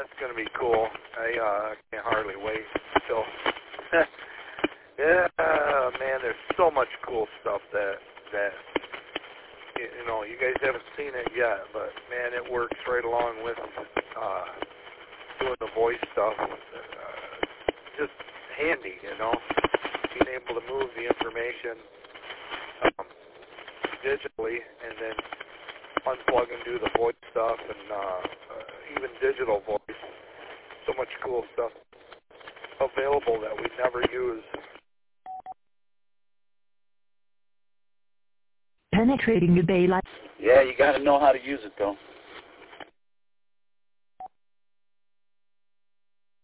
it's going to be cool. I can't hardly wait until... yeah, man, there's so much cool stuff that you know, you guys haven't seen it yet, but, man, it works right along with doing the voice stuff. Just handy, you know, being able to move the information digitally and then unplug and do the voice stuff and even digital voice. So much cool stuff available that we never use. Penetrating the daylight. Yeah, you got to know how to use it, though.